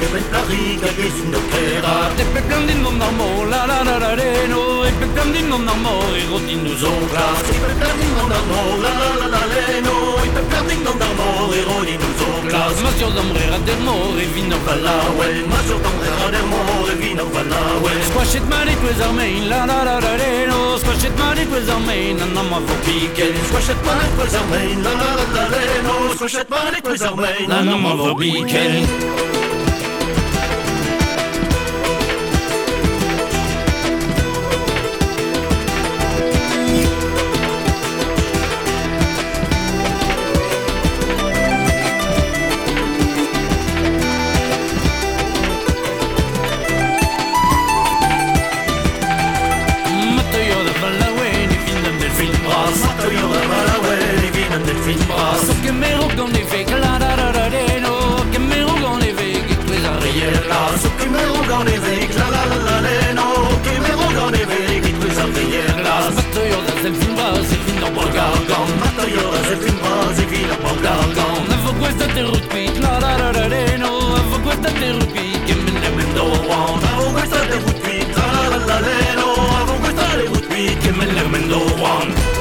Bentlarica che si indoccherà. E per grandi non amore, la la la la reno. E per grandi non amore, rodino sopra. E per grandi non amore, la la la la reno. E per grandi non amore, rodino sopra. Ma se d'amore d'amore, vino Valawe, ma se d'amore d'amore, vino Valawe. Squashet mani tues armein, la la la la reno. Squashet mani tues armein, non ma vo pique. Squashet mani tues armein, la la la la reno. Squashet mani tues armein, non ma vo pique. So che me rogon le fake la da da da de no che me rogon le fake tu es arrière là so che me rogon le fake la la la la le no che me rogon le fake tu es arrière là matto io da del film base fino a Borgargon matto io da del film base fino a Borgargon avevo questa te repeat la da da da de no avevo questa te repeat che me ne mendo one avevo questa te repeat la la la la le no avevo questa te repeat che me ne mendo one